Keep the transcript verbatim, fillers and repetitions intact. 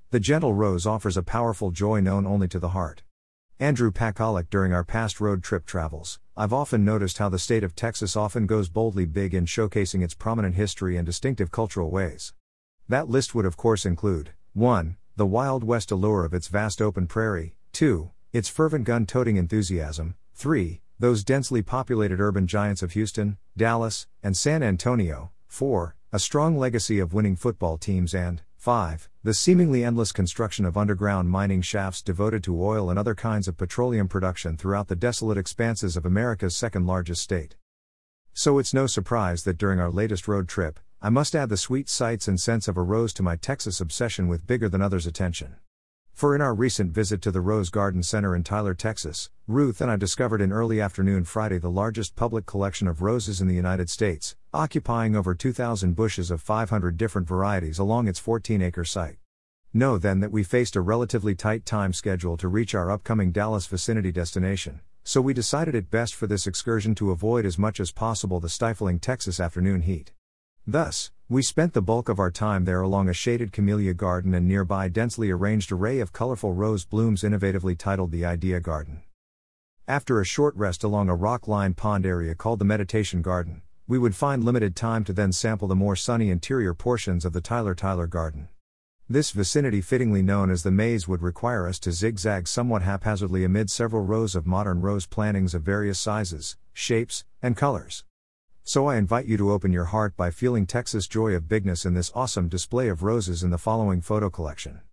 The gentle rose offers a powerful joy known only to the heart. Andrew Pakalik. During our past road trip travels, I've often noticed how the state of Texas often goes boldly big in showcasing its prominent history and distinctive cultural ways. That list would of course include one. The Wild West allure of its vast open prairie, two. Its fervent gun-toting enthusiasm, three. Those densely populated urban giants of Houston, Dallas, and San Antonio, four. A strong legacy of winning football teams, and five. The seemingly endless construction of underground mining shafts devoted to oil and other kinds of petroleum production throughout the desolate expanses of America's second largest state. So it's no surprise that during our latest road trip, I must add the sweet sights and scents of a rose to my Texas obsession with bigger than others attention. For in our recent visit to the Rose Garden Center in Tyler, Texas, Ruth and I discovered in early afternoon Friday the largest public collection of roses in the United States, occupying over two thousand bushes of five hundred different varieties along its fourteen acre site. Know then that we faced a relatively tight time schedule to reach our upcoming Dallas vicinity destination, so we decided it best for this excursion to avoid as much as possible the stifling Texas afternoon heat. Thus, we spent the bulk of our time there along a shaded camellia garden and nearby densely arranged array of colorful rose blooms innovatively titled the Idea Garden. After a short rest along a rock-lined pond area called the Meditation Garden, we would find limited time to then sample the more sunny interior portions of the Tyler Tyler Garden. This vicinity, fittingly known as the Maze, would require us to zigzag somewhat haphazardly amid several rows of modern rose plantings of various sizes, shapes, and colors. So I invite you to open your heart by feeling Texas' joy of bigness in this awesome display of roses in the following photo collection.